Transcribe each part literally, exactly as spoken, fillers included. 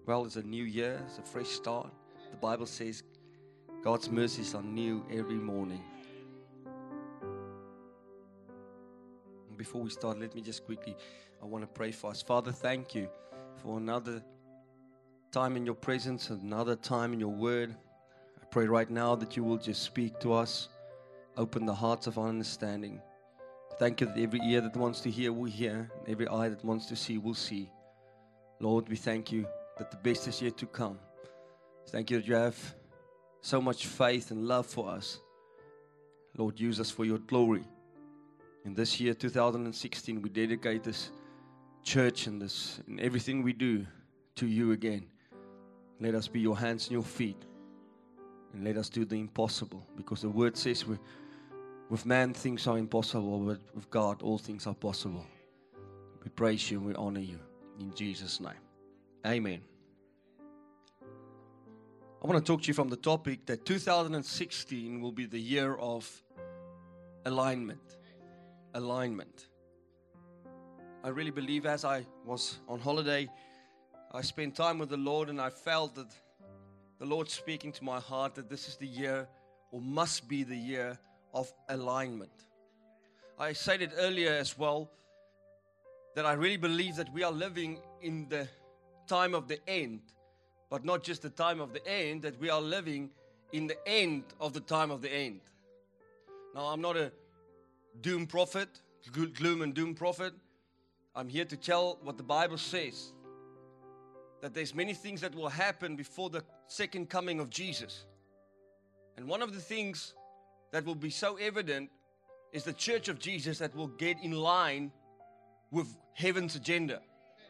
Well, it's a new year, it's a fresh start. The Bible says God's mercies are new every morning. And before we start, let me just quickly, I want to pray for us. Father, thank you for another time in your presence, another time in your word. I pray right now that you will just speak to us, open the hearts of our understanding. Thank you that every ear that wants to hear will hear, and every eye that wants to see will see. Lord, we thank you that the best is yet to come. Thank you that you have so much faith and love for us. Lord, use us for your glory. In this year, two thousand sixteen, we dedicate this church and this and everything we do to you again. Let us be your hands and your feet. And let us do the impossible. Because the word says we, with man things are impossible, but with God all things are possible. We praise you and we honor you. In Jesus' name. Amen. I want to talk to you from the topic that two thousand sixteen will be the year of alignment. Alignment. I really believe as I was on holiday, I spent time with the Lord and I felt that the Lord speaking to my heart that this is the year or must be the year of alignment. I said it earlier as well that I really believe that we are living in the time of the end. But not just the time of the end, that we are living in the end of the time of the end. Now, I'm not a doom prophet, gloom and doom prophet. I'm here to tell what the Bible says. That there's many things that will happen before the second coming of Jesus. And one of the things that will be so evident is the church of Jesus that will get in line with heaven's agenda.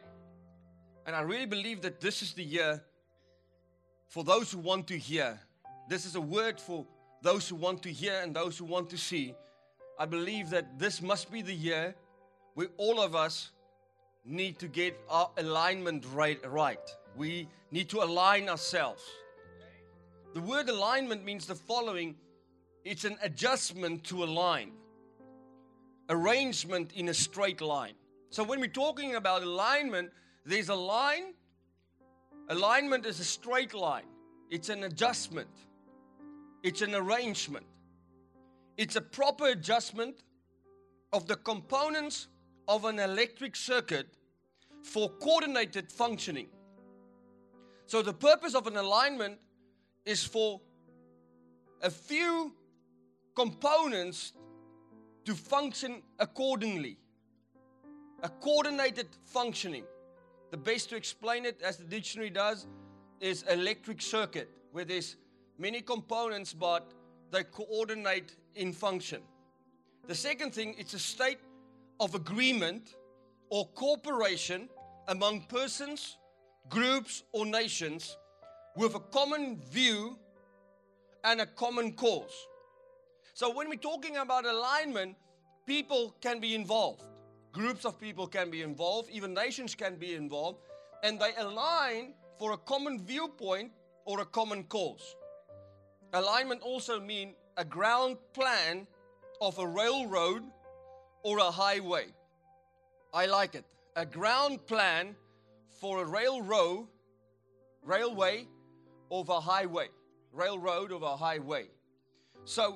And I really believe that this is the year for those who want to hear. This is a word for those who want to hear and those who want to see. I believe that this must be the year where all of us need to get our alignment right. right. We need to align ourselves. The word alignment means the following. It's an adjustment to a line. Arrangement in a straight line. So when we're talking about alignment, there's a line. Alignment is a straight line. It's an adjustment. It's an arrangement. It's a proper adjustment of the components of an electric circuit for coordinated functioning. So the purpose of an alignment is for a few components to function accordingly. A coordinated functioning. The best to explain it, as the dictionary does, is electric circuit, where there's many components, but they coordinate in function. The second thing, it's a state of agreement or cooperation among persons, groups, or nations with a common view and a common cause. So when we're talking about alignment, people can be involved. Groups of people can be involved, even nations can be involved, and they align for a common viewpoint or a common cause. Alignment also means a ground plan of a railroad or a highway. I like it. A ground plan for a railroad, railway of a highway. Railroad of a highway. So,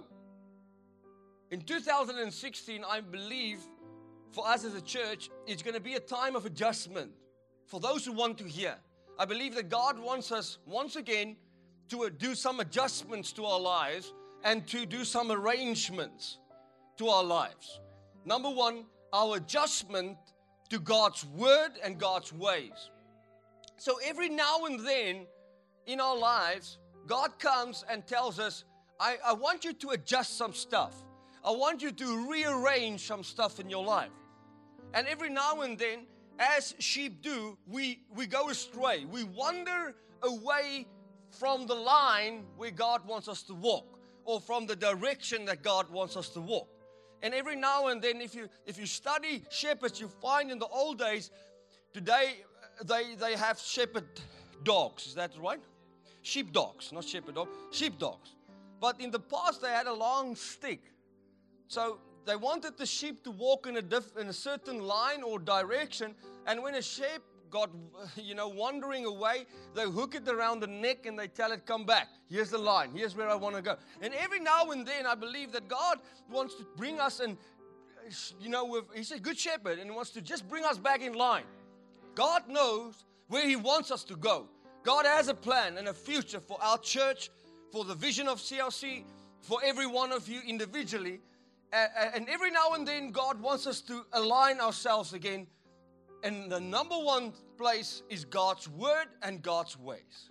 in two thousand sixteen, I believe for us as a church, it's going to be a time of adjustment for those who want to hear. I believe that God wants us once again to do some adjustments to our lives and to do some arrangements to our lives. Number one, our adjustment to God's word and God's ways. So every now and then in our lives, God comes and tells us, I, I want you to adjust some stuff. I want you to rearrange some stuff in your life. And every now and then, as sheep do, we, we go astray. We wander away from the line where God wants us to walk, or from the direction that God wants us to walk. And every now and then, if you if you study shepherds, you find in the old days, today they, they have shepherd dogs. Is that right? Sheep dogs, not shepherd dogs, sheep dogs. But in the past, they had a long stick. So they wanted the sheep to walk in a, diff, in a certain line or direction. And when a sheep got, you know, wandering away, they hook it around the neck and they tell it, come back. Here's the line. Here's where I want to go. And every now and then, I believe that God wants to bring us and, you know, with, He's a good shepherd and wants to just bring us back in line. God knows where He wants us to go. God has a plan and a future for our church, for the vision of C L C, for every one of you individually. And every now and then, God wants us to align ourselves again. And the number one place is God's Word and God's ways.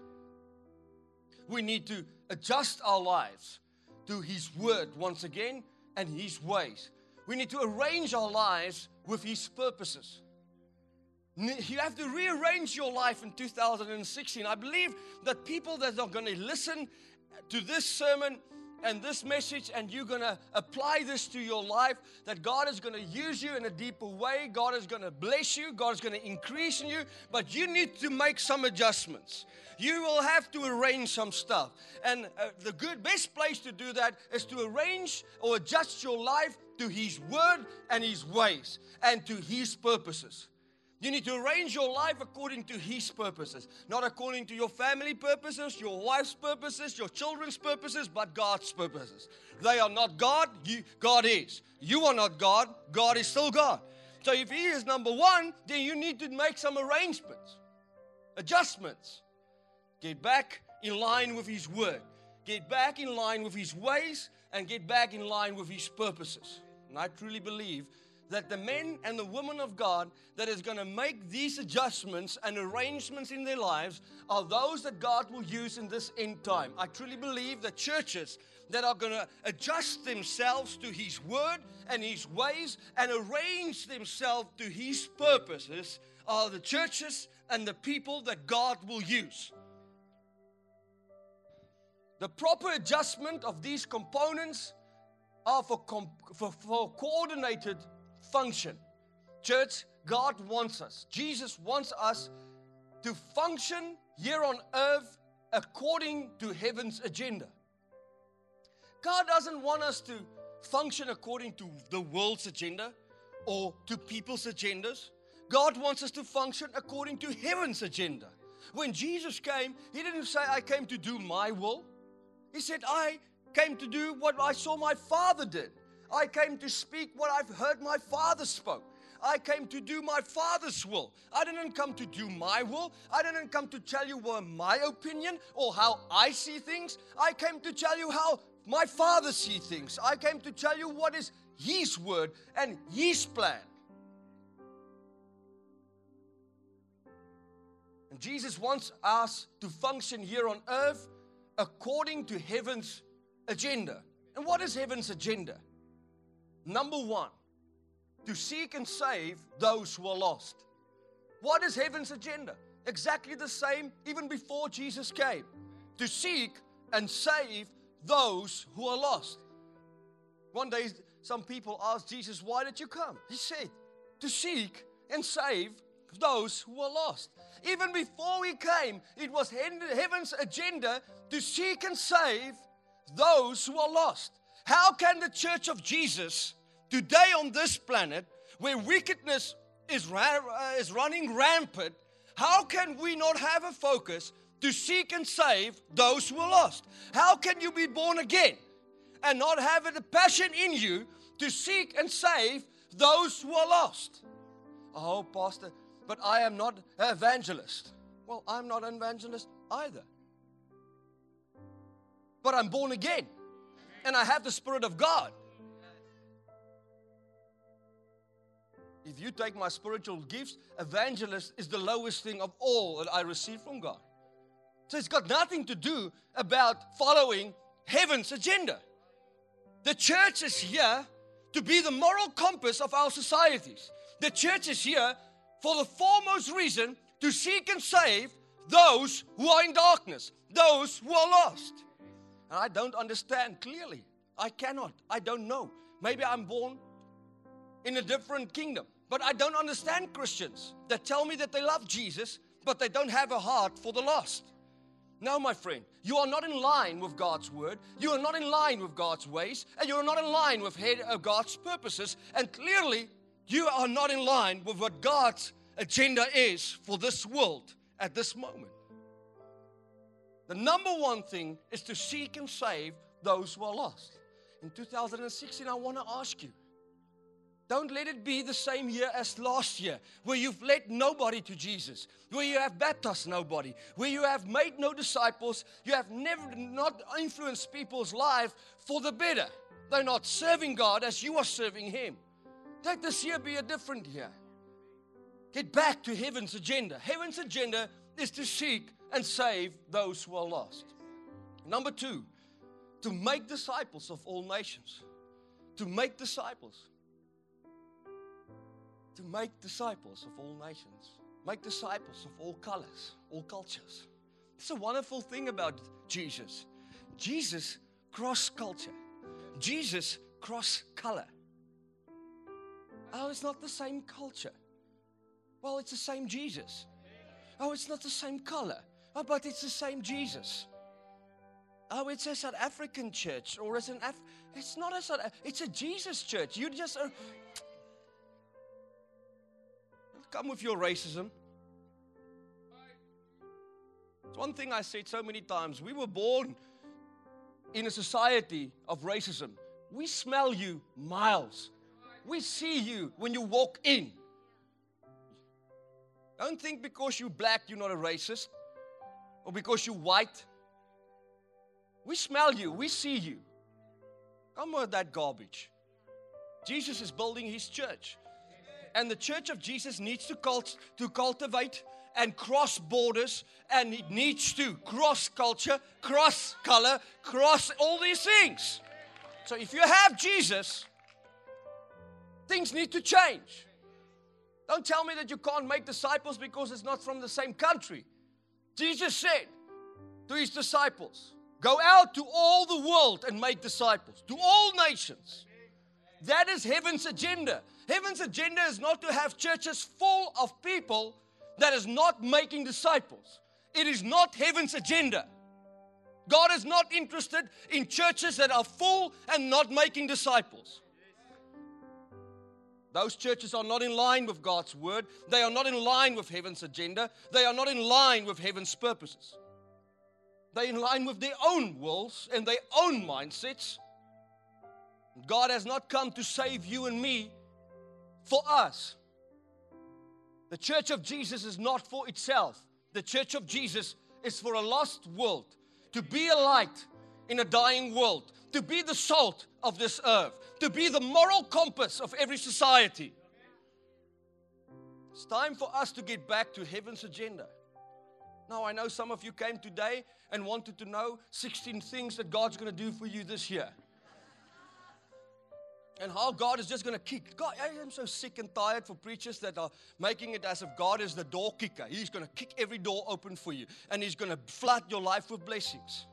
We need to adjust our lives to His Word once again and His ways. We need to arrange our lives with His purposes. You have to rearrange your life in two thousand sixteen. I believe that people that are going to listen to this sermon and this message, and you're going to apply this to your life, that God is going to use you in a deeper way. God is going to bless you. God is going to increase in you. But you need to make some adjustments. You will have to arrange some stuff. And uh, the good, best place to do that is to arrange or adjust your life to His Word and His ways and to His purposes. You need to arrange your life according to His purposes, not according to your family purposes, your wife's purposes, your children's purposes, but God's purposes. They are not God, you, God is. You are not God, God is still God. So if He is number one, then you need to make some arrangements, adjustments. Get back in line with His Word. Get back in line with His ways and get back in line with His purposes. And I truly believe that the men and the women of God that is going to make these adjustments and arrangements in their lives are those that God will use in this end time. I truly believe that churches that are going to adjust themselves to His Word and His ways and arrange themselves to His purposes are the churches and the people that God will use. The proper adjustment of these components are for, comp- for, for coordinated function. Church, God wants us. Jesus wants us to function here on earth according to heaven's agenda. God doesn't want us to function according to the world's agenda or to people's agendas. God wants us to function according to heaven's agenda. When Jesus came, He didn't say, I came to do my will. He said, I came to do what I saw my Father did. I came to speak what I've heard my Father spoke. I came to do my Father's will. I didn't come to do my will. I didn't come to tell you what my opinion or how I see things. I came to tell you how my Father sees things. I came to tell you what is His word and His plan. And Jesus wants us to function here on earth according to heaven's agenda. And what is heaven's agenda? Number one, to seek and save those who are lost. What is heaven's agenda? Exactly the same even before Jesus came. To seek and save those who are lost. One day, some people asked Jesus, why did you come? He said, to seek and save those who are lost. Even before He came, it was heaven's agenda to seek and save those who are lost. How can the church of Jesus today on this planet, where wickedness is, ra- uh, is running rampant, how can we not have a focus to seek and save those who are lost? How can you be born again and not have a passion in you to seek and save those who are lost? Oh, Pastor, but I am not an evangelist. Well, I'm not an evangelist either. But I'm born again. And I have the Spirit of God. If you take my spiritual gifts, evangelist is the lowest thing of all that I receive from God. So it's got nothing to do about following heaven's agenda. The church is here to be the moral compass of our societies. The church is here for the foremost reason to seek and save those who are in darkness, those who are lost. And I don't understand clearly. I cannot. I don't know. Maybe I'm born in a different kingdom. But I don't understand Christians that tell me that they love Jesus, but they don't have a heart for the lost. No, my friend, you are not in line with God's word. You are not in line with God's ways. And you are not in line with God's purposes. And clearly, you are not in line with what God's agenda is for this world at this moment. The number one thing is to seek and save those who are lost. In two thousand sixteen, I want to ask you, don't let it be the same year as last year, where you've led nobody to Jesus, where you have baptized nobody, where you have made no disciples, you have never not influenced people's life for the better. They're not serving God as you are serving Him. Let this year be a different year. Get back to heaven's agenda. Heaven's agenda is to seek and save those who are lost. Number two, to make disciples of all nations. To make disciples. To make disciples of all nations. Make disciples of all colors, all cultures. It's a wonderful thing about Jesus. Jesus crossed culture. Jesus crossed color. Oh, it's not the same culture. Well, it's the same Jesus. Oh, it's not the same color. Oh, but it's the same Jesus. Oh, it's a South African church, or it's an Af- it's not a South. It's a Jesus church. You just uh, come with your racism. It's one thing I said so many times. We were born in a society of racism. We smell you miles. We see you when you walk in. Don't think because you're black you're not a racist, or because you're white. We smell you. We see you. Come with that garbage. Jesus is building His church. And the church of Jesus needs to, cult- to cultivate and cross borders, and it needs to cross culture, cross color, cross all these things. So if you have Jesus, things need to change. Don't tell me that you can't make disciples because it's not from the same country. Jesus said to His disciples, go out to all the world and make disciples, to all nations. That is heaven's agenda. Heaven's agenda is not to have churches full of people that is not making disciples. It is not heaven's agenda. God is not interested in churches that are full and not making disciples. Those churches are not in line with God's word. They are not in line with heaven's agenda. They are not in line with heaven's purposes. They're in line with their own wills and their own mindsets. God has not come to save you and me for us. The church of Jesus is not for itself. The church of Jesus is for a lost world. To be a light in a dying world. To be the salt of this earth. To be the moral compass of every society. It's time for us to get back to heaven's agenda. Now, I know some of you came today and wanted to know sixteen things that God's going to do for you this year. And how God is just going to kick. God, I am so sick and tired for preachers that are making it as if God is the door kicker. He's going to kick every door open for you. And He's going to flood your life with blessings.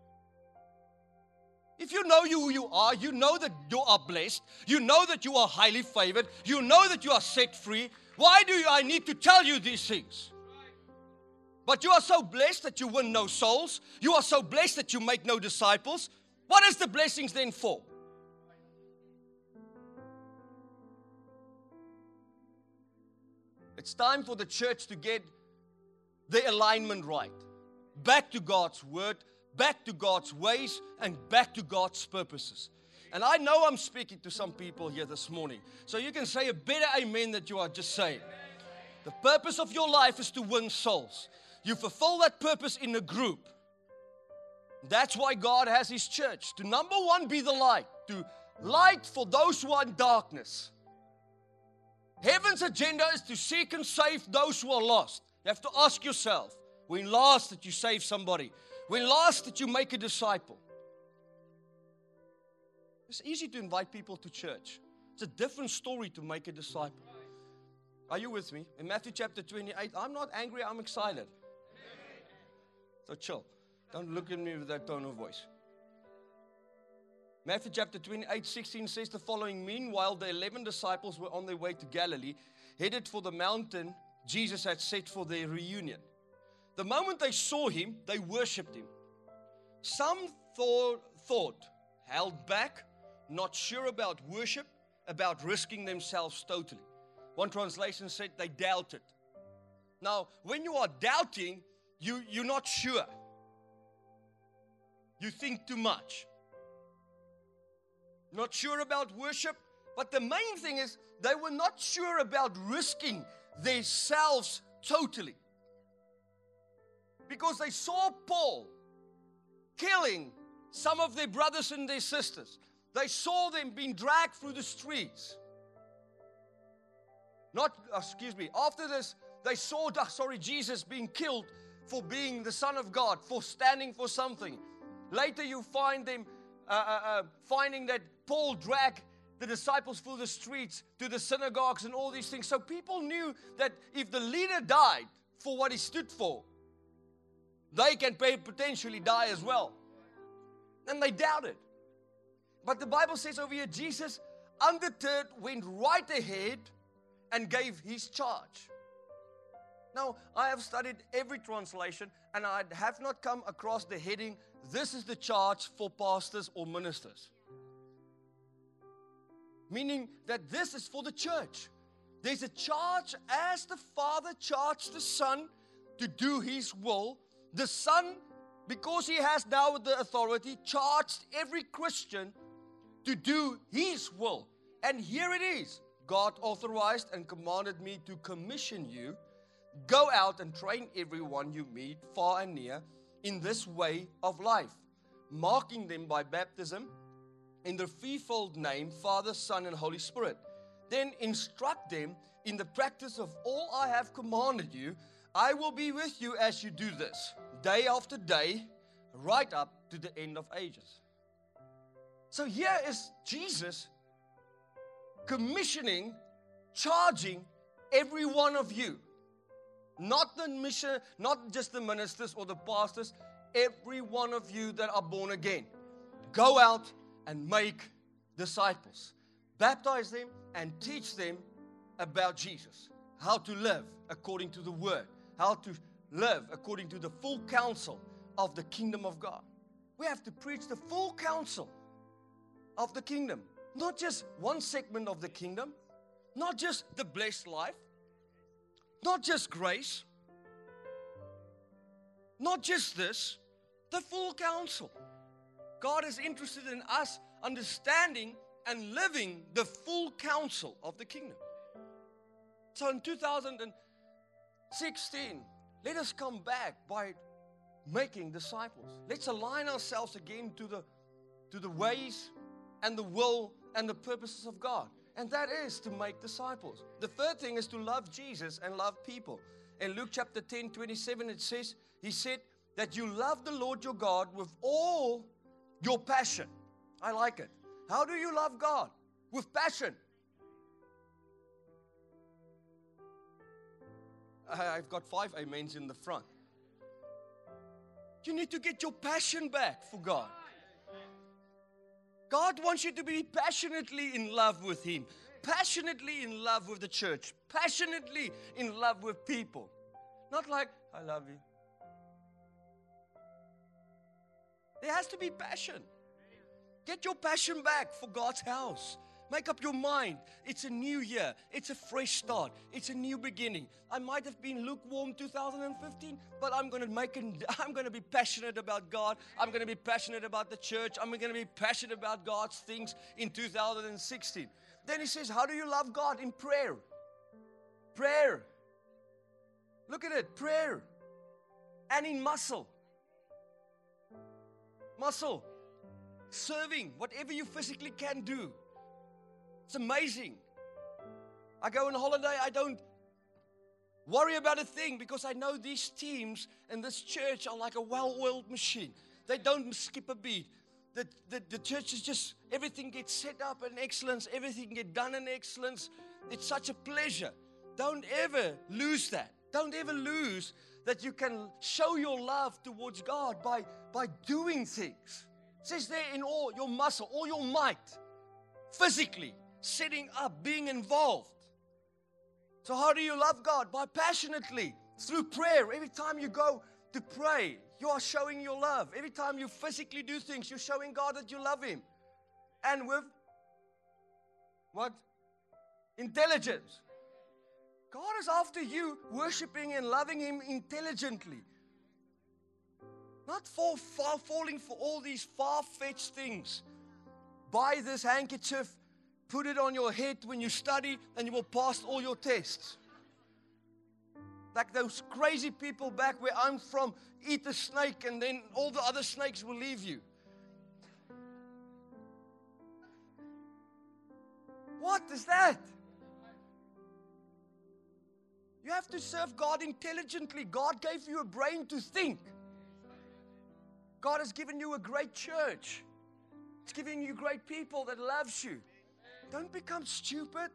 If you know who you are, you know that you are blessed. You know that you are highly favored. You know that you are set free. Why do I need to tell you these things? But you are so blessed that you win no souls. You are so blessed that you make no disciples. What is the blessings then for? It's time for the church to get the alignment right. Back to God's word, back to God's ways, and back to God's purposes. And I know I'm speaking to some people here this morning. So you can say a better amen that you are just saying. The purpose of your life is to win souls. You fulfill that purpose in a group. That's why God has His church. To number one, be the light. To light for those who are in darkness. Heaven's agenda is to seek and save those who are lost. You have to ask yourself, when last did you save somebody? When last did you make a disciple? It's easy to invite people to church. It's a different story to make a disciple. Are you with me? In Matthew chapter twenty-eight, I'm not angry, I'm excited. So chill. Don't look at me with that tone of voice. Matthew chapter twenty-eight, sixteen says the following. Meanwhile, the eleven disciples were on their way to Galilee, headed for the mountain Jesus had set for their reunion. The moment they saw Him, they worshipped Him. Some thought, thought, held back, not sure about worship, about risking themselves totally. One translation said they doubted. Now, when you are doubting, you, you're not sure. You think too much. Not sure about worship. But the main thing is, they were not sure about risking themselves totally. Because they saw Paul killing some of their brothers and their sisters. They saw them being dragged through the streets. Not, excuse me, after this, they saw, sorry, Jesus being killed for being the Son of God, for standing for something. Later you find them uh, uh, uh, finding that Paul dragged the disciples through the streets to the synagogues and all these things. So people knew that if the leader died for what he stood for, they can potentially die as well. And they doubted. But the Bible says over here, Jesus, undeterred, went right ahead and gave his charge. Now, I have studied every translation, and I have not come across the heading, this is the charge for pastors or ministers. Meaning that this is for the church. There's a charge as the Father charged the Son to do his will. The Son, because he has now the authority, charged every Christian to do his will. And here it is. God authorized and commanded me to commission you. Go out and train everyone you meet, far and near, in this way of life, marking them by baptism in the threefold name, Father, Son, and Holy Spirit. Then instruct them in the practice of all I have commanded you. I will be with you as you do this, day after day, right up to the end of ages. So here is Jesus commissioning, charging every one of you. Not the mission, not just the ministers or the pastors, every one of you that are born again. Go out and make disciples. Baptize them and teach them about Jesus. How to live according to the Word. How to live according to the full counsel of the kingdom of God. We have to preach the full counsel of the kingdom. Not just one segment of the kingdom. Not just the blessed life. Not just grace. Not just this. The full counsel. God is interested in us understanding and living the full counsel of the kingdom. So in two thousand sixteen, let us come back by making disciples. Let's align ourselves again to the, to the ways and the will and the purposes of God. And that is to make disciples. The third thing is to love Jesus and love people. In Luke chapter ten, twenty-seven, it says, he said that you love the Lord your God with all your passion. I like it. How do you love God? With passion. I've got five amens in the front. You need to get your passion back for God. God wants you to be passionately in love with Him, passionately in love with the church, passionately in love with people. Not like, I love you. There has to be passion. Get your passion back for God's house. Make up your mind. It's a new year. It's a fresh start. It's a new beginning. I might have been lukewarm two thousand fifteen, but I'm going to make it, I'm going to be passionate about God. I'm going to be passionate about the church. I'm going to be passionate about God's things in two thousand sixteen. Then he says, how do you love God? In prayer. Prayer. Look at it. Prayer. And in muscle. Muscle. Serving. Whatever you physically can do. It's amazing. I go on holiday, I don't worry about a thing because I know these teams and this church are like a well-oiled machine. They don't skip a beat. The, the, the church is just, everything gets set up in excellence. Everything gets done in excellence. It's such a pleasure. Don't ever lose that. Don't ever lose that you can show your love towards God by, by doing things. It says there in all your muscle, all your might, physically. Setting up, being involved. So how do you love God? By passionately, through prayer. Every time you go to pray, you are showing your love. Every time you physically do things, you're showing God that you love Him. And with what? Intelligence. God is after you worshiping and loving Him intelligently. Not for far, falling for all these far-fetched things. Buy this handkerchief, put it on your head when you study, and you will pass all your tests. Like those crazy people back where I'm from, eat a snake and then all the other snakes will leave you. What is that? You have to serve God intelligently. God gave you a brain to think. God has given you a great church. He's giving you great people that loves you. Don't become stupid.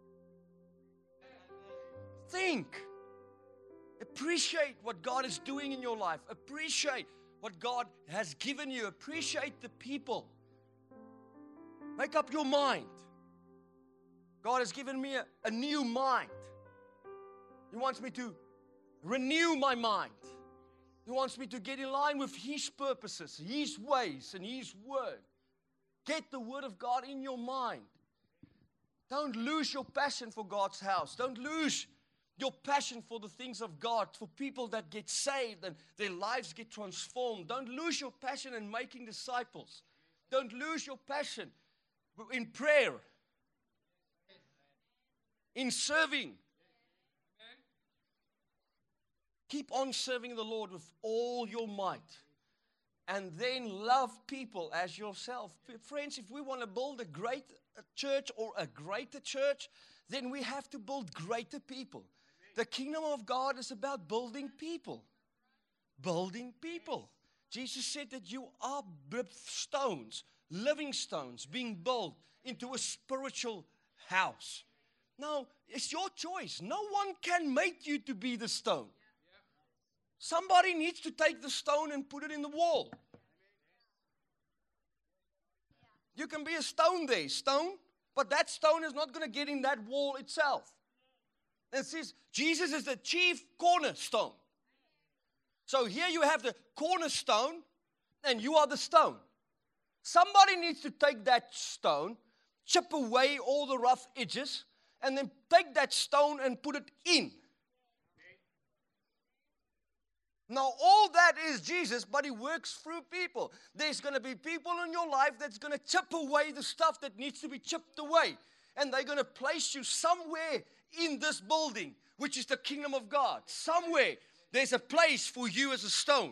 Think. Appreciate what God is doing in your life. Appreciate what God has given you. Appreciate the people. Make up your mind. God has given me a, a new mind. He wants me to renew my mind. He wants me to get in line with His purposes, His ways, and His word. Get the word of God in your mind. Don't lose your passion for God's house. Don't lose your passion for the things of God, for people that get saved and their lives get transformed. Don't lose your passion in making disciples. Don't lose your passion in prayer, in serving. Keep on serving the Lord with all your might. And then love people as yourself. Friends, if we want to build a great church or a greater church, then we have to build greater people. The kingdom of God is about building people. Building people. Jesus said that you are stones, living stones, being built into a spiritual house. Now, it's your choice. No one can make you to be the stone. Somebody needs to take the stone and put it in the wall. You can be a stone there, stone, but that stone is not going to get in that wall itself. And it says Jesus is the chief cornerstone. So here you have the cornerstone and you are the stone. Somebody needs to take that stone, chip away all the rough edges, and then take that stone and put it in. Now, all that is Jesus, but He works through people. There's going to be people in your life that's going to chip away the stuff that needs to be chipped away. And they're going to place you somewhere in this building, which is the kingdom of God. Somewhere, there's a place for you as a stone.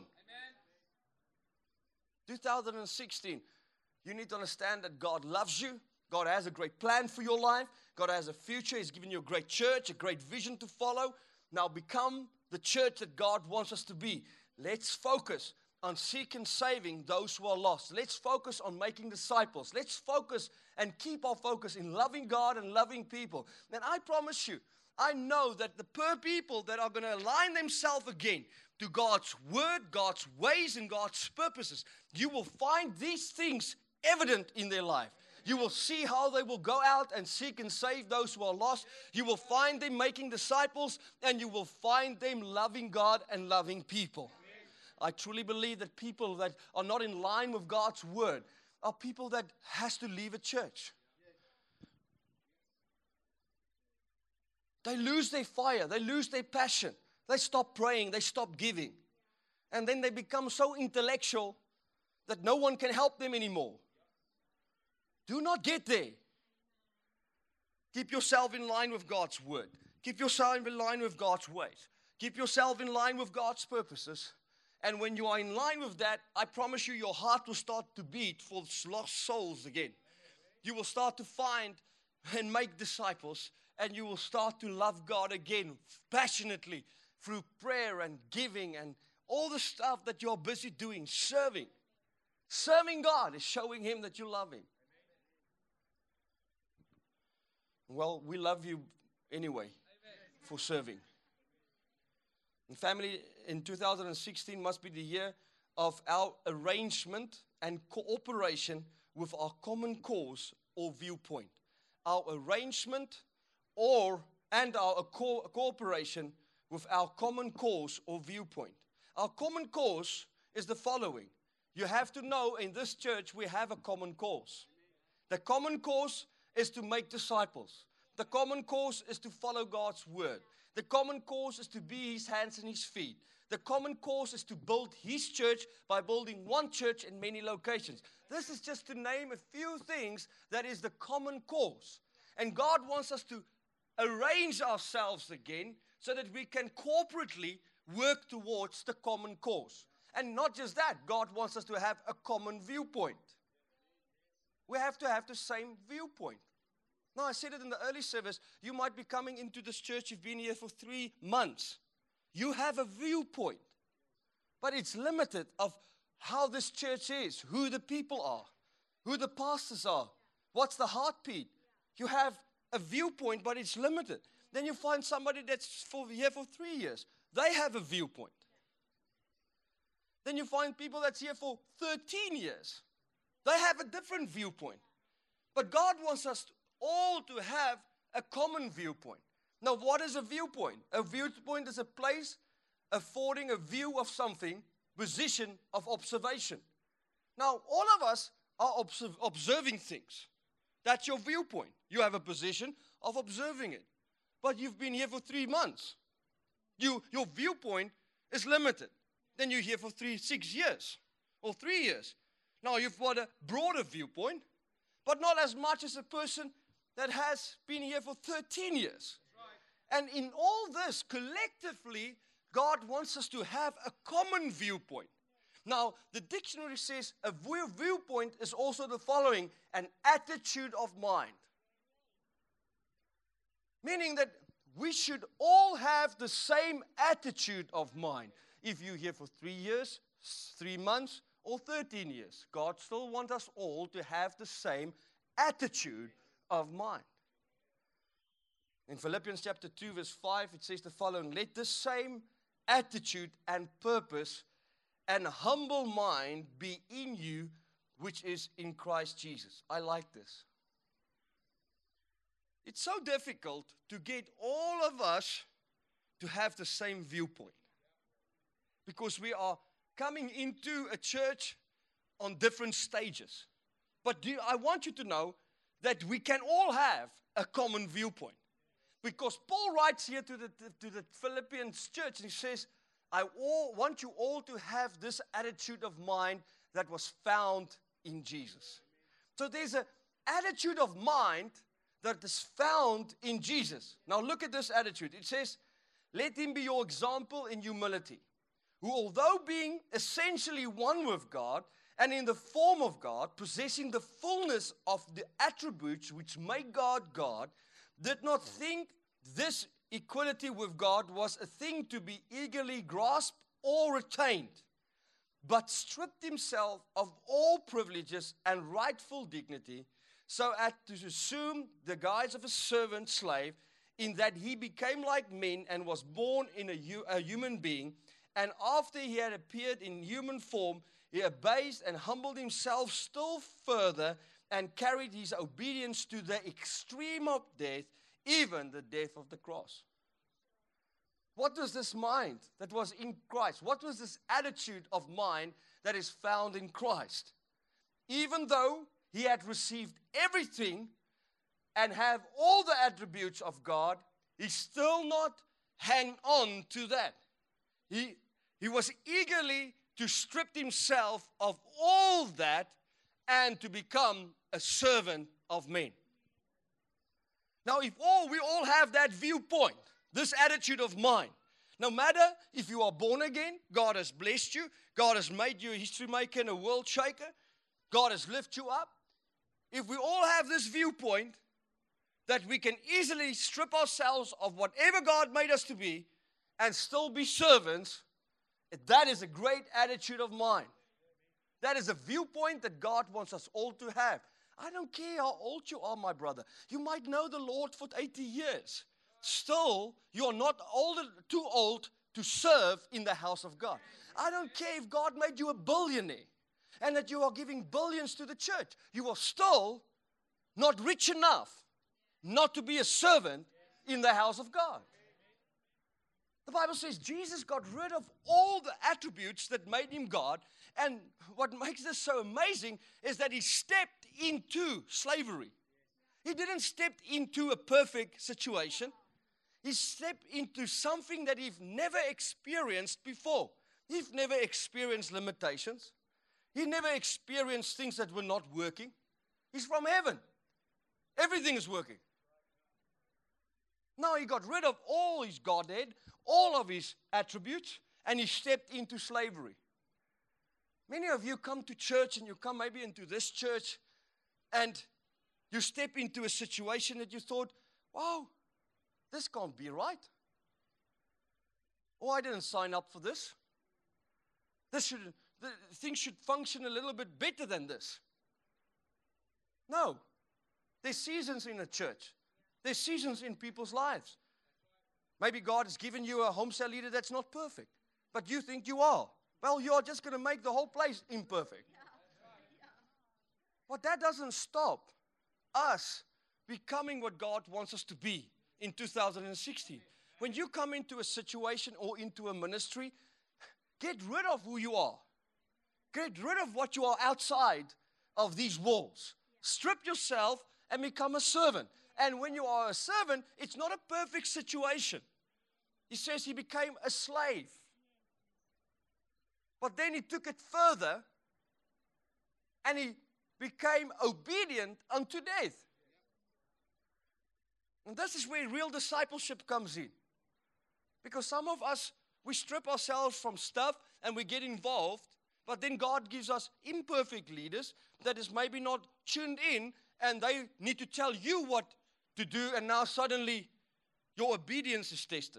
Amen. twenty sixteen, you need to understand that God loves you. God has a great plan for your life. God has a future. He's given you a great church, a great vision to follow. Now become the church that God wants us to be. Let's focus on seeking saving those who are lost. Let's focus on making disciples. Let's focus and keep our focus in loving God and loving people. And I promise you, I know that the poor people that are going to align themselves again to God's word, God's ways, and God's purposes, you will find these things evident in their life. You will see how they will go out and seek and save those who are lost. You will find them making disciples, and you will find them loving God and loving people. I truly believe that people that are not in line with God's word are people that has to leave a church. They lose their fire. They lose their passion. They stop praying. They stop giving. And then they become so intellectual that no one can help them anymore. Do not get there. Keep yourself in line with God's word. Keep yourself in line with God's ways. Keep yourself in line with God's purposes. And when you are in line with that, I promise you, your heart will start to beat for lost souls again. You will start to find and make disciples, and you will start to love God again passionately through prayer and giving and all the stuff that you're busy doing, serving. Serving God is showing Him that you love Him. Well, we love you anyway for serving. And family, in two thousand sixteen must be the year of our arrangement and cooperation with our common cause or viewpoint. Our arrangement or and our co- cooperation with our common cause or viewpoint. Our common cause is the following. You have to know in this church we have a common cause. The common cause is to make disciples. The common cause is to follow God's word. The common cause is to be His hands and His feet. The common cause is to build His church by building one church in many locations. This is just to name a few things that is the common cause. And God wants us to arrange ourselves again so that we can corporately work towards the common cause. And not just that, God wants us to have a common viewpoint. We have to have the same viewpoint. Now, I said it in the early service, you might be coming into this church, you've been here for three months. You have a viewpoint, but it's limited of how this church is, who the people are, who the pastors are, what's the heartbeat. You have a viewpoint, but it's limited. Then you find somebody that's for, here for three years. They have a viewpoint. Then you find people that's here for thirteen years. They have a different viewpoint. But God wants us all to have a common viewpoint. Now, what is a viewpoint? A viewpoint is a place affording a view of something, position of observation. Now, all of us are observe, observing things. That's your viewpoint. You have a position of observing it. But you've been here for three months. You, your viewpoint is limited. Then you're here for three, six years or three years. Now, you've got a broader viewpoint, but not as much as a person that has been here for thirteen years. And in all this, collectively, God wants us to have a common viewpoint. Now, the dictionary says a view- viewpoint is also the following: an attitude of mind. Meaning that we should all have the same attitude of mind. If you're here for three years, three months, or thirteen years, God still wants us all to have the same attitude of mind. In Philippians chapter two, verse five, it says the following: let the same attitude and purpose and humble mind be in you, which is in Christ Jesus. I like this. It's so difficult to get all of us to have the same viewpoint, because we are coming into a church on different stages. But do, I want you to know that we can all have a common viewpoint. Because Paul writes here to the, to the Philippians church, and he says, I all, want you all to have this attitude of mind that was found in Jesus. So there's an attitude of mind that is found in Jesus. Now look at this attitude. It says, let him be your example in humility, who although being essentially one with God, and in the form of God, possessing the fullness of the attributes which make God God, did not think this equality with God was a thing to be eagerly grasped or retained, but stripped himself of all privileges and rightful dignity, so as to assume the guise of a servant slave, in that he became like men and was born in a, a human being. And after he had appeared in human form, he abased and humbled himself still further and carried his obedience to the extreme of death, even the death of the cross. What was this mind that was in Christ? What was this attitude of mind that is found in Christ? Even though he had received everything and have all the attributes of God, he still not hang on to that. He, he was eagerly to strip himself of all that and to become a servant of men. Now, if all we all have that viewpoint, this attitude of mind, no matter if you are born again, God has blessed you, God has made you a history maker and a world shaker, God has lifted you up. If we all have this viewpoint that we can easily strip ourselves of whatever God made us to be and still be servants, that is a great attitude of mind. That is a viewpoint that God wants us all to have. I don't care how old you are, my brother. You might know the Lord for eighty years. Still, you are not older, too old to serve in the house of God. I don't care if God made you a billionaire and that you are giving billions to the church. You are still not rich enough not to be a servant in the house of God. The Bible says Jesus got rid of all the attributes that made him God. And what makes this so amazing is that he stepped into slavery. He didn't step into a perfect situation. He stepped into something that he'd never experienced before. He'd never experienced limitations. He never experienced things that were not working. He's from heaven. Everything is working. Now he got rid of all his Godhead, all of his attributes, and he stepped into slavery. Many of you come to church, and you come maybe into this church, and you step into a situation that you thought, wow, this can't be right. Oh, I didn't sign up for this. This should, the, things should function a little bit better than this. No. There's seasons in a church. There's seasons in people's lives. Maybe God has given you a home cell leader that's not perfect, but you think you are. Well, you are just going to make the whole place imperfect. But that doesn't stop us becoming what God wants us to be in two thousand sixteen. When you come into a situation or into a ministry, get rid of who you are. Get rid of what you are outside of these walls. Strip yourself and become a servant. And when you are a servant, it's not a perfect situation. He says he became a slave. But then he took it further and he became obedient unto death. And this is where real discipleship comes in. Because some of us, we strip ourselves from stuff and we get involved, but then God gives us imperfect leaders that is maybe not tuned in, and they need to tell you what to do, and now suddenly your obedience is tested.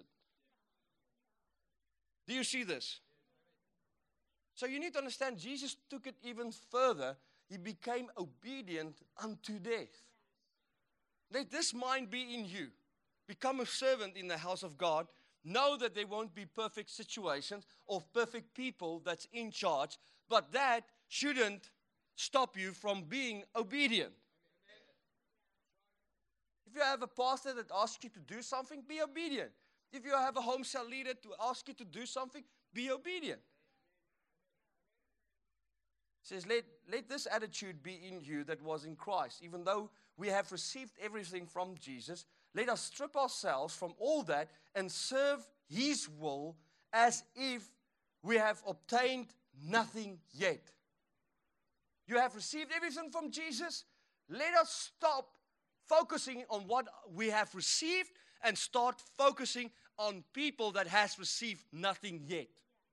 Do you see this? So you need to understand, Jesus took it even further. He became obedient unto death. Let this mind be in you. Become a servant in the house of God. Know that there won't be perfect situations or perfect people that's in charge, but that shouldn't stop you from being obedient. If you have a pastor that asks you to do something, be obedient. If you have a home cell leader to ask you to do something, be obedient. It says, let, let this attitude be in you that was in Christ. Even though we have received everything from Jesus, let us strip ourselves from all that and serve His will as if we have obtained nothing yet. You have received everything from Jesus. Let us stop focusing on what we have received and start focusing on people that has received nothing yet.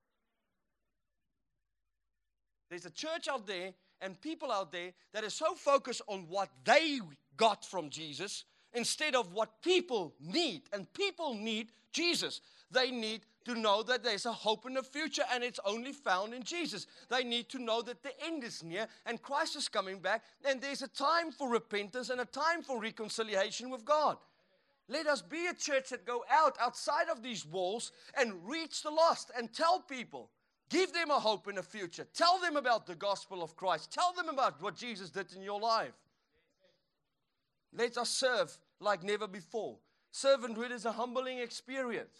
There's a church out there and people out there that are so focused on what they got from Jesus instead of what people need. And people need Jesus. They need to know that there's a hope in the future and it's only found in Jesus. They need to know that the end is near and Christ is coming back and there's a time for repentance and a time for reconciliation with God. Let us be a church that go out outside of these walls and reach the lost and tell people. Give them a hope in the future. Tell them about the gospel of Christ. Tell them about what Jesus did in your life. Let us serve like never before. Servanthood is a humbling experience.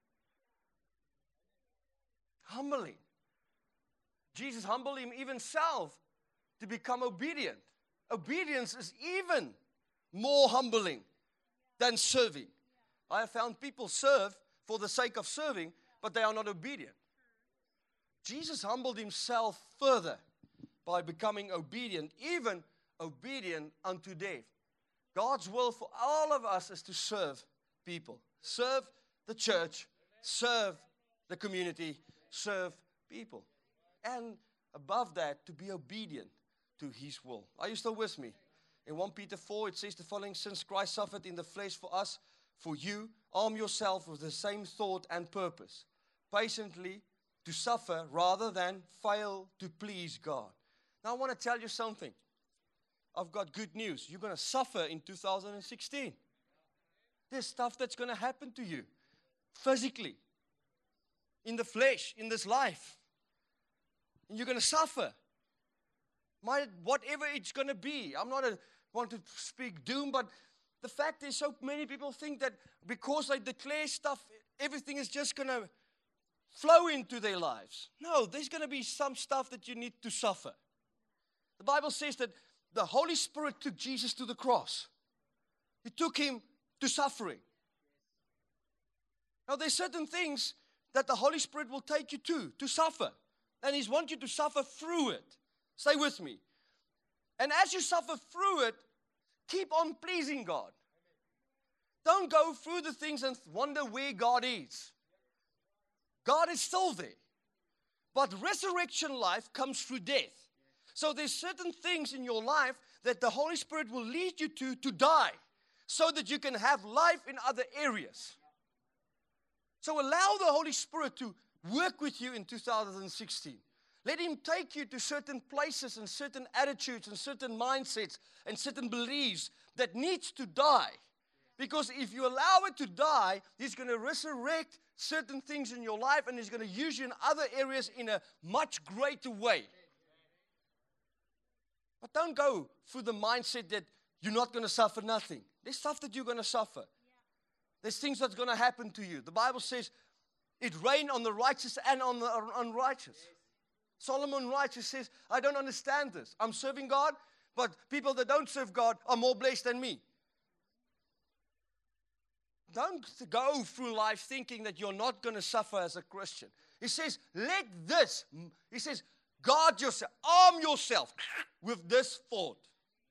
Humbling. Jesus humbled him even himself to become obedient. Obedience is even more humbling than serving. I have found people serve for the sake of serving, but they are not obedient. Jesus humbled himself further by becoming obedient, even obedient unto death. God's will for all of us is to serve people. Serve the church, serve the community, serve people. And above that, to be obedient to His will. Are you still with me? In First Peter four, it says the following: since Christ suffered in the flesh for us, for you, arm yourself with the same thought and purpose. Patiently to suffer rather than fail to please God. Now I want to tell you something. I've got good news. You're going to suffer in two thousand sixteen. There's stuff that's going to happen to you physically, in the flesh, in this life. And you're going to suffer. My, whatever it's going to be. I'm not a, want to speak doom, but the fact is so many people think that because they declare stuff, everything is just going to flow into their lives. No, there's going to be some stuff that you need to suffer. The Bible says that the Holy Spirit took Jesus to the cross. He took him to suffering. Now, there's certain things that the Holy Spirit will take you to, to suffer. And He wants you to suffer through it. Stay with me. And as you suffer through it, keep on pleasing God. Don't go through the things and wonder where God is. God is still there. But resurrection life comes through death. So there's certain things in your life that the Holy Spirit will lead you to, to die, so that you can have life in other areas. So allow the Holy Spirit to work with you in two thousand sixteen. Let Him take you to certain places and certain attitudes and certain mindsets and certain beliefs that needs to die. Because if you allow it to die, He's going to resurrect certain things in your life, and He's going to use you in other areas in a much greater way. But don't go through the mindset that you're not going to suffer nothing. There's stuff that you're going to suffer. There's things that's going to happen to you. The Bible says it rained on the righteous and on the unrighteous. Solomon writes, he says, I don't understand this. I'm serving God, but people that don't serve God are more blessed than me. Don't go through life thinking that you're not going to suffer as a Christian. He says, let this, he says, guard yourself, arm yourself with this thought.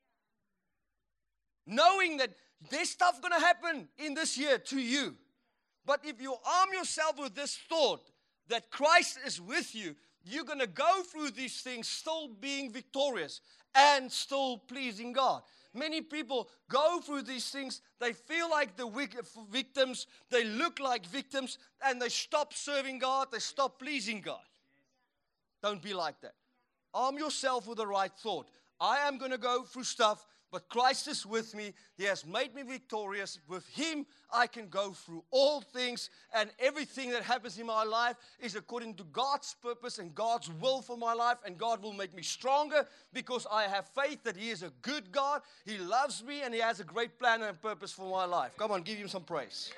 Knowing that there's stuff going to happen in this year to you. But if you arm yourself with this thought that Christ is with you, you're going to go through these things still being victorious and still pleasing God. Many people go through these things, they feel like the victims, they look like victims, and they stop serving God, they stop pleasing God. Don't be like that. Arm yourself with the right thought. I am going to go through stuff, but Christ is with me. He has made me victorious. With Him, I can go through all things, and everything that happens in my life is according to God's purpose and God's will for my life, and God will make me stronger because I have faith that He is a good God. He loves me, and He has a great plan and purpose for my life. Come on, give Him some praise.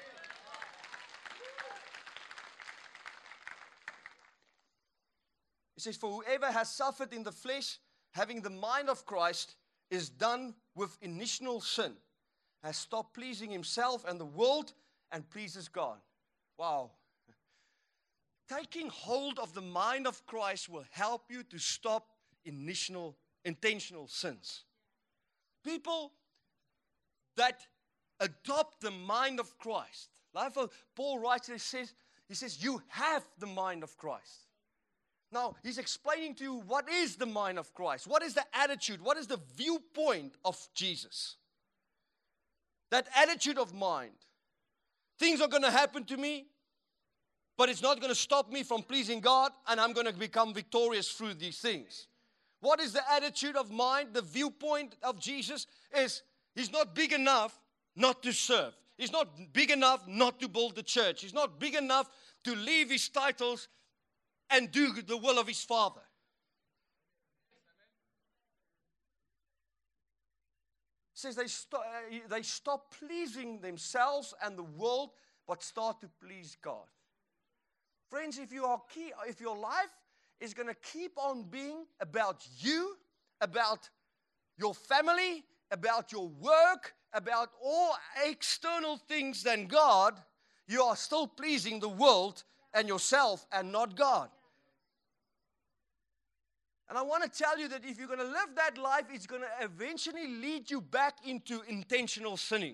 It says, for whoever has suffered in the flesh, having the mind of Christ, is done with initial sin, has stopped pleasing himself and the world, and pleases God. Wow. Taking hold of the mind of Christ will help you to stop initial, intentional sins. People that adopt the mind of Christ. Like Paul writes, he says, he says, you have the mind of Christ. Now, he's explaining to you what is the mind of Christ. What is the attitude? What is the viewpoint of Jesus? That attitude of mind. Things are going to happen to me, but it's not going to stop me from pleasing God, and I'm going to become victorious through these things. What is the attitude of mind? The viewpoint of Jesus is He's not big enough not to serve. He's not big enough not to build the church. He's not big enough to leave His titles and do the will of His Father. It says they, st- they stop pleasing themselves and the world, but start to please God. Friends, if you are key, if your life is going to keep on being about you, about your family, about your work, about all external things than God, you are still pleasing the world and yourself and not God. And I want to tell you that if you're going to live that life, it's going to eventually lead you back into intentional sinning.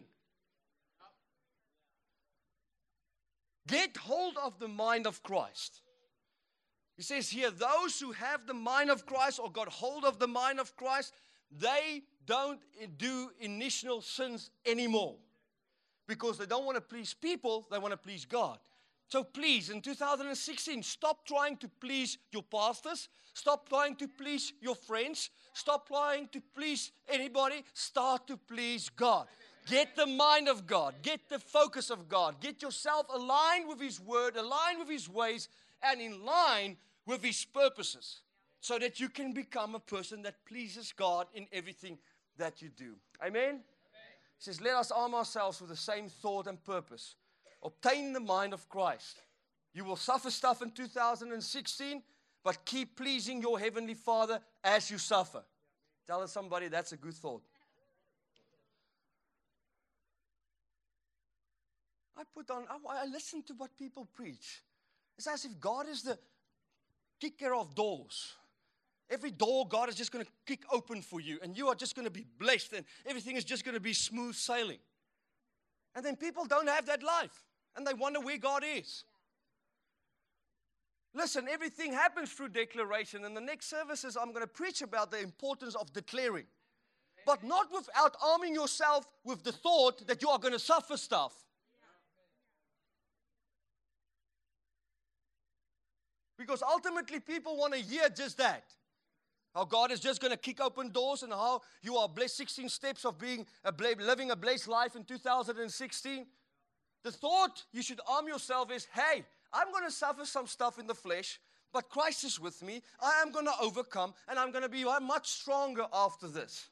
Get hold of the mind of Christ. He says here, those who have the mind of Christ or got hold of the mind of Christ, they don't do initial sins anymore. Because they don't want to please people, they want to please God. So please, in two thousand sixteen, stop trying to please your pastors. Stop trying to please your friends. Stop trying to please anybody. Start to please God. Get the mind of God. Get the focus of God. Get yourself aligned with His word, aligned with His ways, and in line with His purposes. So that you can become a person that pleases God in everything that you do. Amen? Amen. He says, let us arm ourselves with the same thought and purpose. Obtain the mind of Christ. You will suffer stuff in two thousand sixteen, but keep pleasing your Heavenly Father as you suffer. Tell somebody that's a good thought. I put on, I, I listen to what people preach. It's as if God is the kicker of doors. Every door God is just going to kick open for you, and you are just going to be blessed, and everything is just going to be smooth sailing. And then people don't have that life, and they wonder where God is. Listen, everything happens through declaration. In the next services, I'm going to preach about the importance of declaring. But not without arming yourself with the thought that you are going to suffer stuff. Because ultimately people want to hear just that. How God is just going to kick open doors, and how you are blessed. sixteen steps of being a bla- living a blessed life in two thousand sixteen. The thought you should arm yourself is, hey, I'm going to suffer some stuff in the flesh, but Christ is with me. I am going to overcome, and I'm going to be much stronger after this.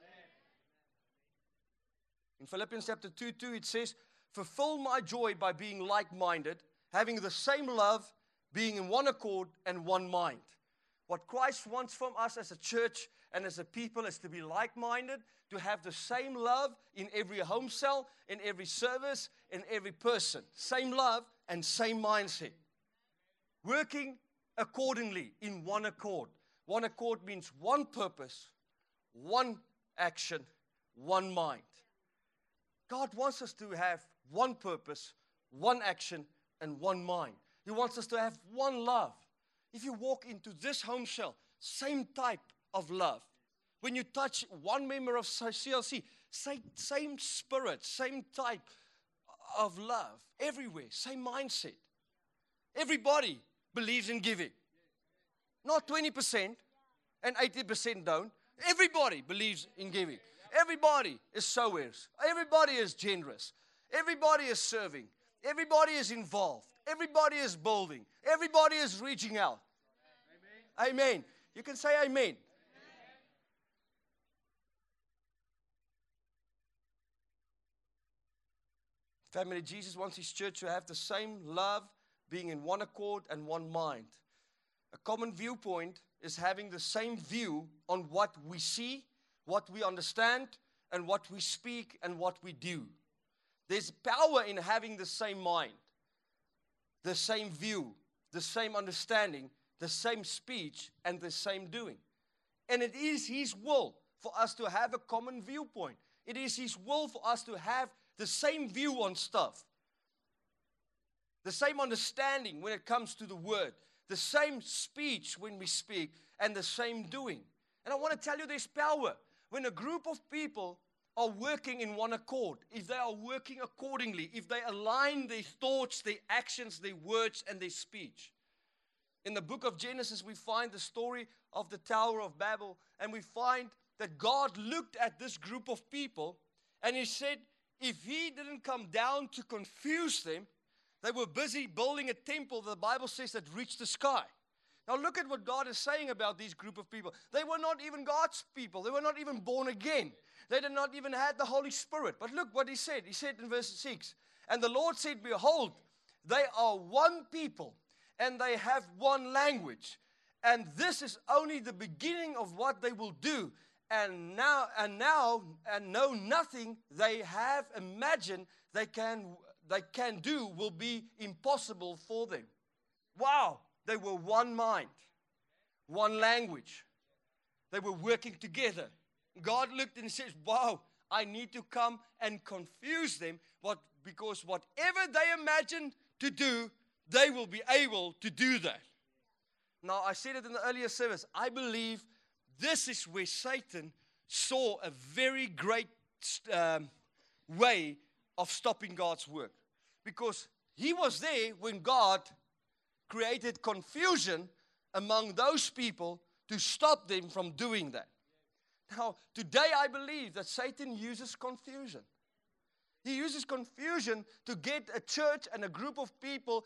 In Philippians chapter two, two, it says, fulfill my joy by being like-minded, having the same love, being in one accord and one mind. What Christ wants from us as a church and as a people is to be like-minded, to have the same love in every home cell, in every service, in every person. Same love and same mindset. Working accordingly in one accord. One accord means one purpose, one action, one mind. God wants us to have one purpose, one action, and one mind. He wants us to have one love. If you walk into this home cell, same type of love. When you touch one member of C L C, same, same spirit, same type of love. Everywhere, same mindset. Everybody believes in giving. Not twenty percent and eighty percent don't. Everybody believes in giving. Everybody is sowers. Everybody is generous. Everybody is serving. Everybody is involved. Everybody is building. Everybody is reaching out. Amen. Amen. You can say amen. Amen. Family, Jesus wants his church to have the same love, being in one accord and one mind. A common viewpoint is having the same view on what we see, what we understand, and what we speak and what we do. There's power in having the same mind, the same view, the same understanding, the same speech, and the same doing. And it is his will for us to have a common viewpoint. It is his will for us to have the same view on stuff. The same understanding when it comes to the word. The same speech when we speak, and the same doing. And I want to tell you there's power when a group of people are working in one accord. If they are working accordingly, if they align their thoughts, their actions, their words, and their speech. In the book of Genesis, we find the story of the Tower of Babel, and we find that God looked at this group of people, and he said, if he didn't come down to confuse them, they were busy building a temple, the Bible says, that reached the sky. Now look at what God is saying about these group of people. They were not even God's people. They were not even born again. They did not even have the Holy Spirit. But look what he said. He said in verse six, and the Lord said, behold, they are one people, and they have one language. And this is only the beginning of what they will do. And now, and now, and know nothing they have imagined they can, they can do will be impossible for them. Wow, they were one mind, one language. They were working together. God looked and says, wow, I need to come and confuse them, what, because whatever they imagine to do, they will be able to do that. Now, I said it in the earlier service. I believe this is where Satan saw a very great um, way of stopping God's work. Because he was there when God created confusion among those people to stop them from doing that. Now, today I believe that Satan uses confusion. He uses confusion to get a church and a group of people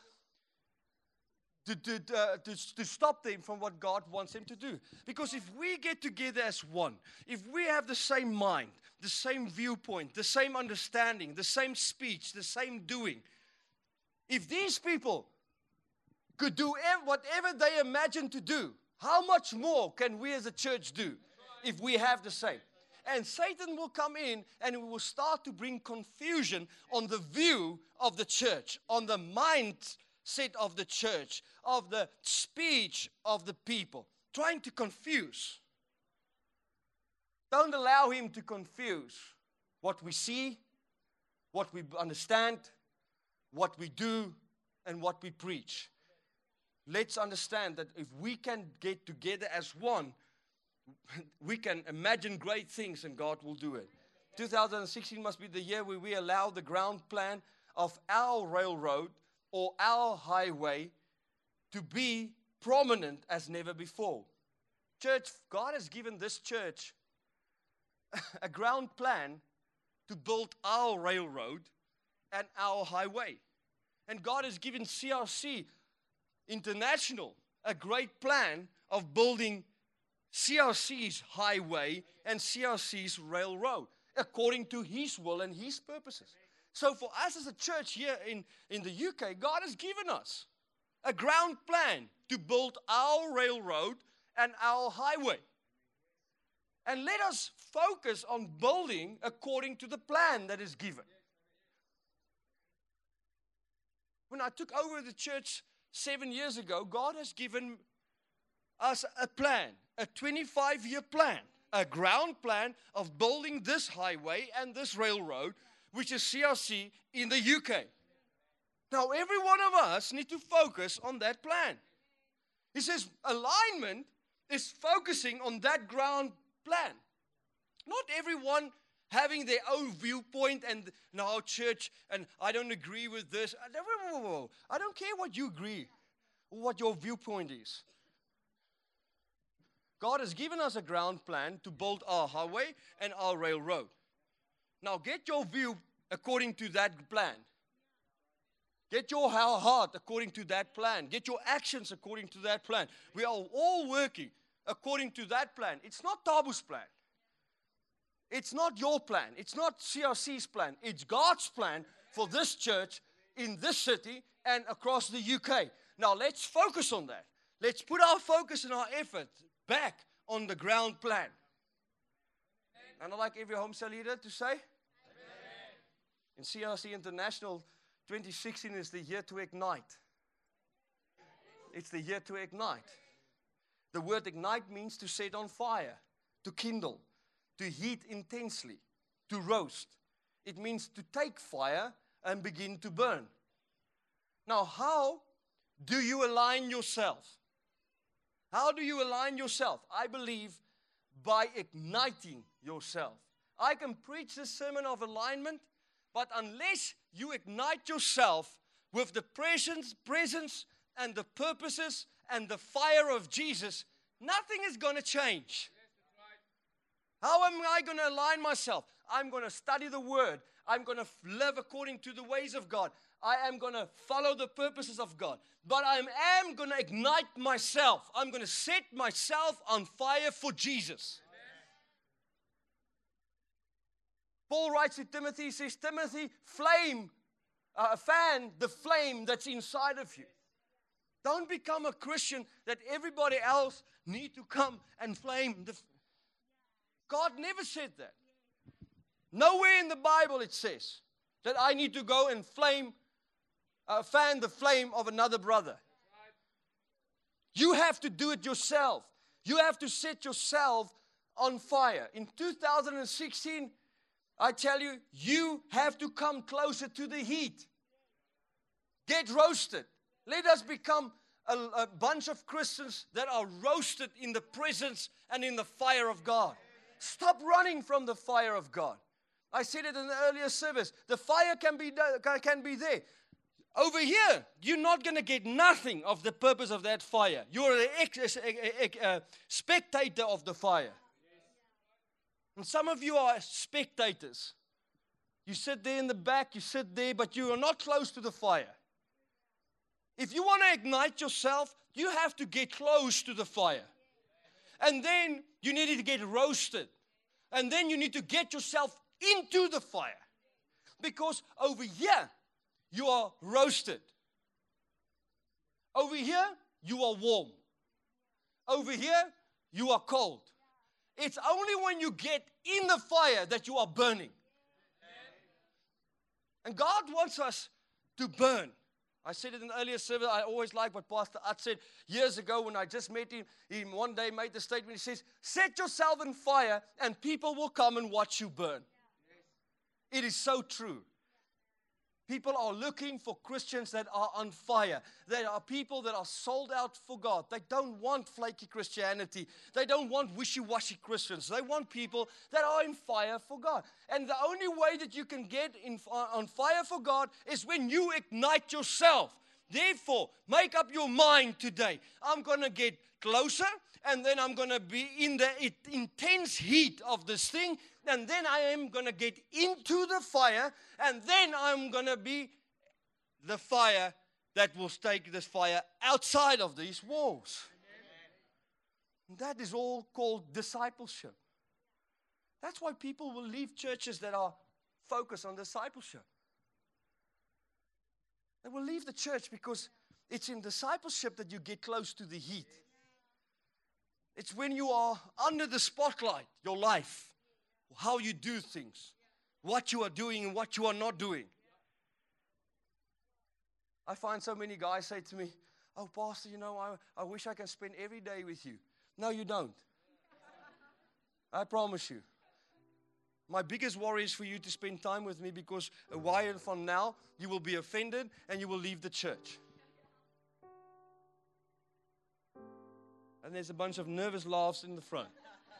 To, to, uh, to, to stop them from what God wants them to do. Because if we get together as one, if we have the same mind, the same viewpoint, the same understanding, the same speech, the same doing, if these people could do ev- whatever they imagine to do, how much more can we as a church do if we have the same? And Satan will come in and he will start to bring confusion on the view of the church, on the mindset of the church, of the speech of the people, trying to confuse. Don't allow him to confuse what we see, what we understand, what we do, and what we preach. Let's understand that if we can get together as one, we can imagine great things and God will do it. two thousand sixteen must be the year where we allow the ground plan of our railroad or our highway to be prominent as never before. Church, God has given this church a ground plan to build our railroad and our highway. And God has given C R C International a great plan of building C R C's highway and C R C's railroad according to His will and His purposes. So for us as a church here in, in the U K, God has given us a ground plan to build our railroad and our highway. And let us focus on building according to the plan that is given. When I took over the church seven years ago, God has given us a plan, a twenty-five year plan, a ground plan of building this highway and this railroad, which is C R C in the U K. Now, every one of us need to focus on that plan. He says alignment is focusing on that ground plan. Not everyone having their own viewpoint and, no, church, and I don't agree with this. I don't care what you agree or what your viewpoint is. God has given us a ground plan to build our highway and our railroad. Now get your view according to that plan. Get your heart according to that plan. Get your actions according to that plan. We are all working according to that plan. It's not Tabu's plan. It's not your plan. It's not C R C's plan. It's God's plan for this church in this city and across the U K. Now let's focus on that. Let's put our focus and our effort back on the ground plan. And I'd like every home cell leader to say, Amen. In C R C International, twenty sixteen is the year to ignite. It's the year to ignite. The word ignite means to set on fire, to kindle, to heat intensely, to roast. It means to take fire and begin to burn. Now, how do you align yourself? How do you align yourself? I believe by igniting yourself. I can preach this sermon of alignment, but unless you ignite yourself with the presence, presence and the purposes and the fire of Jesus, nothing is going to change. How am I going to align myself? I'm going to study the Word. I'm going to live according to the ways of God. I am going to follow the purposes of God. But I am going to ignite myself. I'm going to set myself on fire for Jesus. Amen. Paul writes to Timothy, he says, Timothy, flame, uh, fan the flame that's inside of you. Don't become a Christian that everybody else need to come and flame the God never said that. Nowhere in the Bible it says that I need to go and flame, uh, fan the flame of another brother. You have to do it yourself. You have to set yourself on fire. In two thousand sixteen, I tell you, you have to come closer to the heat. Get roasted. Let us become a, a bunch of Christians that are roasted in the presence and in the fire of God. Stop running from the fire of God. I said it in the earlier service. The fire can be, can be there. Over here, you're not going to get nothing of the purpose of that fire. You're a spectator of the fire. And some of you are spectators. You sit there in the back, you sit there, but you are not close to the fire. If you want to ignite yourself, you have to get close to the fire. And then you need to get roasted. And then you need to get yourself into the fire. Because over here, you are roasted. Over here, you are warm. Over here, you are cold. It's only when you get in the fire that you are burning. And God wants us to burn. I said it in the earlier service. I always like what Pastor At said years ago when I just met him. He one day made the statement. He says, set yourself in fire and people will come and watch you burn. It is so true. People are looking for Christians that are on fire. There are people that are sold out for God. They don't want flaky Christianity. They don't want wishy-washy Christians. They want people that are in fire for God. And the only way that you can get in, on fire for God is when you ignite yourself. Therefore, make up your mind today. I'm going to get closer, and then I'm going to be in the intense heat of this thing. And then I am going to get into the fire, and then I'm going to be the fire that will take this fire outside of these walls. And that is all called discipleship. That's why people will leave churches that are focused on discipleship. They will leave the church because it's in discipleship that you get close to the heat. It's when you are under the spotlight, your life. How you do things, what you are doing and what you are not doing. I find so many guys say to me, oh, Pastor, you know, I, I wish I can spend every day with you. No, you don't. I promise you. My biggest worry is for you to spend time with me because a while from now, you will be offended and you will leave the church. And there's a bunch of nervous laughs in the front.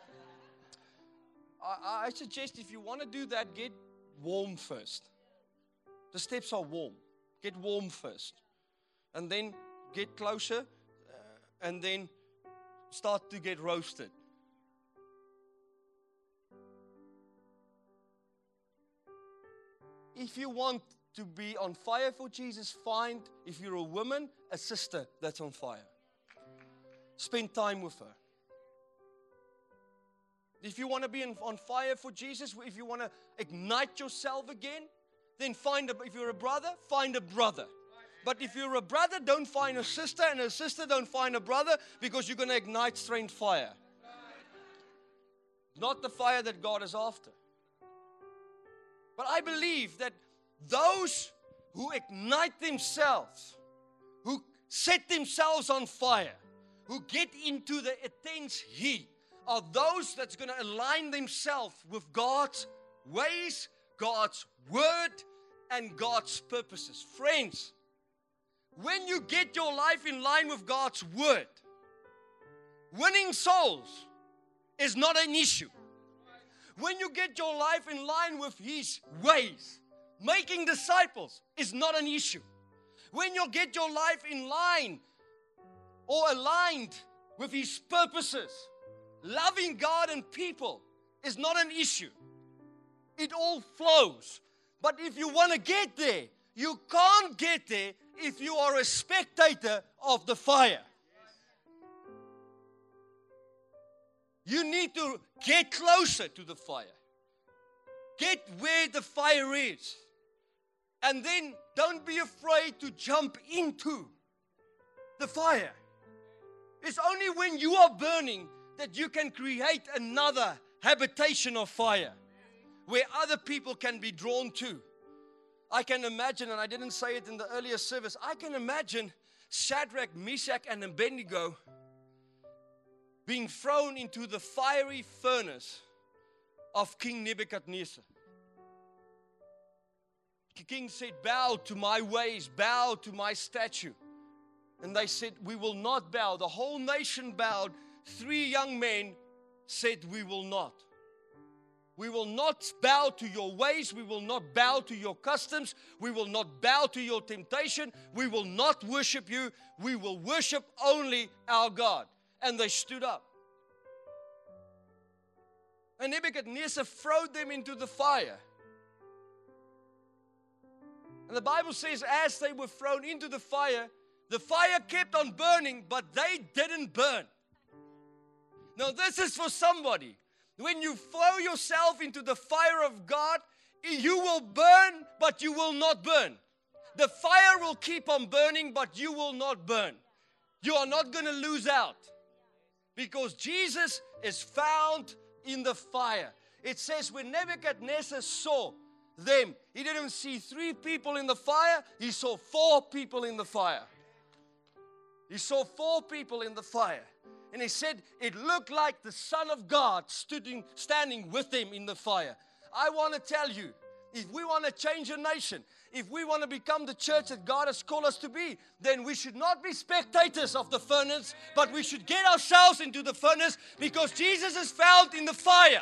I, I suggest if you want to do that, get warm first. The steps are warm. Get warm first. And then get closer. Uh, and then start to get roasted. If you want to be on fire for Jesus, find, if you're a woman, a sister that's on fire. Spend time with her. If you want to be on fire for Jesus, if you want to ignite yourself again, then find a, if you're a brother, find a brother. But if you're a brother, don't find a sister, and a sister, don't find a brother, because you're going to ignite strange fire. Not the fire that God is after. But I believe that those who ignite themselves, who set themselves on fire, who get into the intense heat, are those that's going to align themselves with God's ways, God's word, and God's purposes. Friends, when you get your life in line with God's word, winning souls is not an issue. When you get your life in line with His ways, making disciples is not an issue. When you get your life in line or aligned with His purposes, loving God and people is not an issue. It all flows. But if you want to get there, you can't get there if you are a spectator of the fire. You need to get closer to the fire. Get where the fire is. And then don't be afraid to jump into the fire. It's only when you are burning that you can create another habitation of fire where other people can be drawn to. I can imagine, and I didn't say it in the earlier service, I can imagine Shadrach, Meshach, and Abednego being thrown into the fiery furnace of King Nebuchadnezzar. The king said, bow to my ways, bow to my statue. And they said, we will not bow. The whole nation bowed. Three young men said, we will not. We will not bow to your ways. We will not bow to your customs. We will not bow to your temptation. We will not worship you. We will worship only our God. And they stood up. And Nebuchadnezzar threw them into the fire. And the Bible says, as they were thrown into the fire, the fire kept on burning, but they didn't burn. Now, this is for somebody. When you throw yourself into the fire of God, you will burn, but you will not burn. The fire will keep on burning, but you will not burn. You are not going to lose out. Because Jesus is found in the fire. It says when Nebuchadnezzar saw them, he didn't see three people in the fire, he saw four people in the fire. He saw four people in the fire. And he said it looked like the Son of God stood in, standing with them in the fire. I want to tell you, if we want to change a nation, if we want to become the church that God has called us to be, then we should not be spectators of the furnace, but we should get ourselves into the furnace, because Jesus is found in the fire.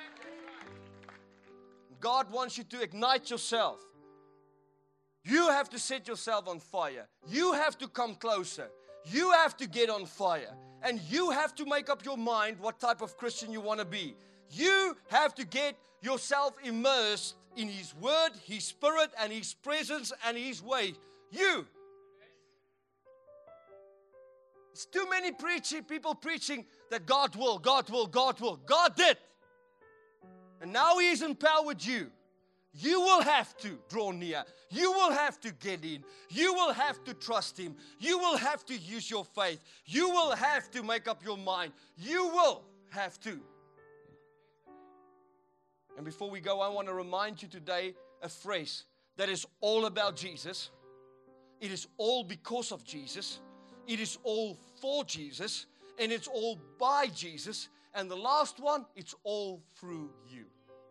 God wants you to ignite yourself. You have to set yourself on fire. You have to come closer. You have to get on fire. And you have to make up your mind what type of Christian you want to be. You have to get yourself immersed in His Word, His Spirit, and His presence, and His way. You. There's too many preaching, people preaching that God will, God will, God will. God did. And now He has empowered you. You will have to draw near. You will have to get in. You will have to trust Him. You will have to use your faith. You will have to make up your mind. You will have to. And before we go, I want to remind you today a phrase that is all about Jesus. It is all because of Jesus. It is all for Jesus. And it's all by Jesus. And the last one, it's all through you.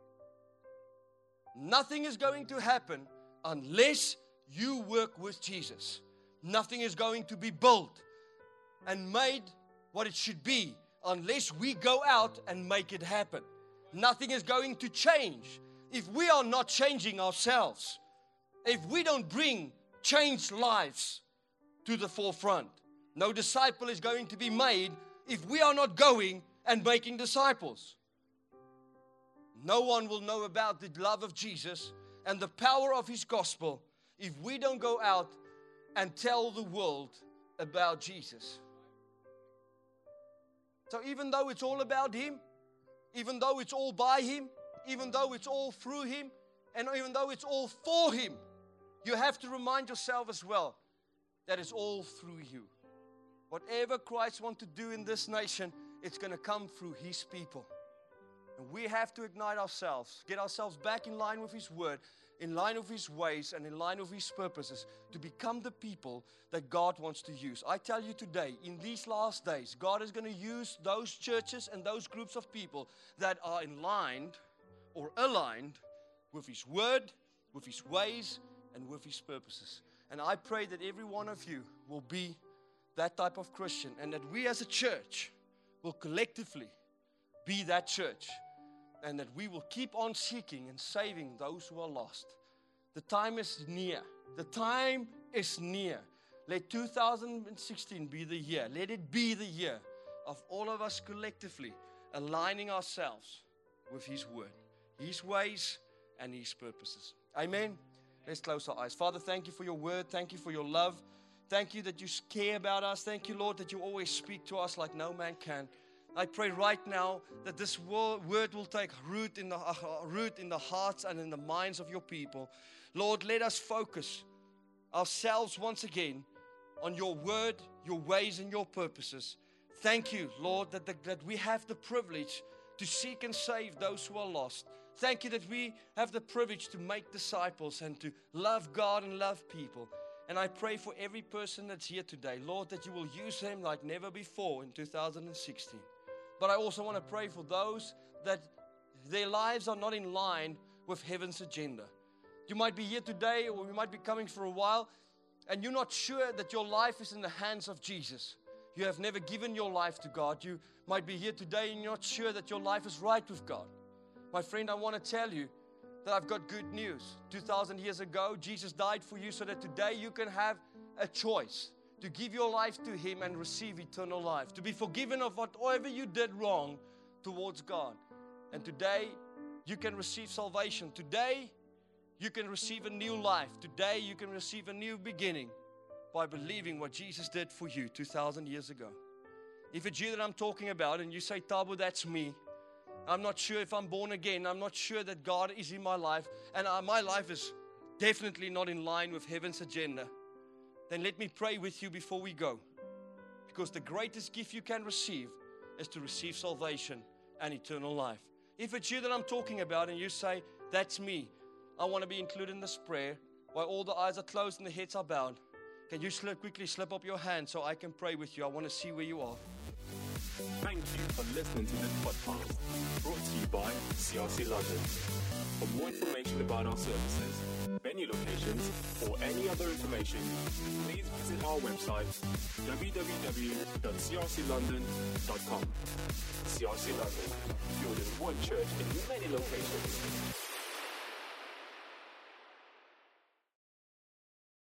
Nothing is going to happen unless you work with Jesus. Nothing is going to be built and made what it should be unless we go out and make it happen. Nothing is going to change if we are not changing ourselves. If we don't bring changed lives to the forefront. No disciple is going to be made if we are not going and making disciples. No one will know about the love of Jesus and the power of His gospel if we don't go out and tell the world about Jesus. So even though it's all about Him, even though it's all by Him, even though it's all through Him, and even though it's all for Him, you have to remind yourself as well that it's all through you. Whatever Christ wants to do in this nation, it's going to come through His people. And we have to ignite ourselves, get ourselves back in line with His Word, in line with His ways, and in line with His purposes to become the people that God wants to use. I tell you today, in these last days, God is going to use those churches and those groups of people that are in line or aligned with His Word, with His ways, and with His purposes. And I pray that every one of you will be that type of Christian, and that we as a church will collectively be that church. And that we will keep on seeking and saving those who are lost. The time is near. The time is near. Let two thousand sixteen be the year. Let it be the year of all of us collectively aligning ourselves with His Word, His ways, and His purposes. Amen. Let's close our eyes. Father, thank You for Your Word. Thank You for Your love. Thank You that You care about us. Thank You, Lord, that You always speak to us like no man can. I pray right now that this word will take root in the uh, root in the hearts and in the minds of Your people. Lord, let us focus ourselves once again on Your Word, Your ways, and Your purposes. Thank You, Lord, that, the, that we have the privilege to seek and save those who are lost. Thank You that we have the privilege to make disciples and to love God and love people. And I pray for every person that's here today, Lord, that You will use them like never before in two thousand sixteen. But I also want to pray for those that their lives are not in line with heaven's agenda. You might be here today, or you might be coming for a while, and you're not sure that your life is in the hands of Jesus. You have never given your life to God. You might be here today and you're not sure that your life is right with God. My friend, I want to tell you that I've got good news. two thousand years ago, Jesus died for you so that today you can have a choice to give your life to Him and receive eternal life, to be forgiven of whatever you did wrong towards God. And today, you can receive salvation. Today, you can receive a new life. Today, you can receive a new beginning by believing what Jesus did for you two thousand years ago. If it's you that I'm talking about and you say, Thabo, that's me. I'm not sure if I'm born again. I'm not sure that God is in my life. And uh, my life is definitely not in line with heaven's agenda. Then let me pray with you before we go. Because the greatest gift you can receive is to receive salvation and eternal life. If it's you that I'm talking about and you say, that's me, I want to be included in this prayer, while all the eyes are closed and the heads are bowed, can you slip, quickly slip up your hand so I can pray with you? I want to see where you are. Thank you for listening to this podcast, brought to you by C R C London. For more information about our services, venue locations, or any other information, please visit our website, w w w dot c r c london dot com. C R C London, building one church in many locations.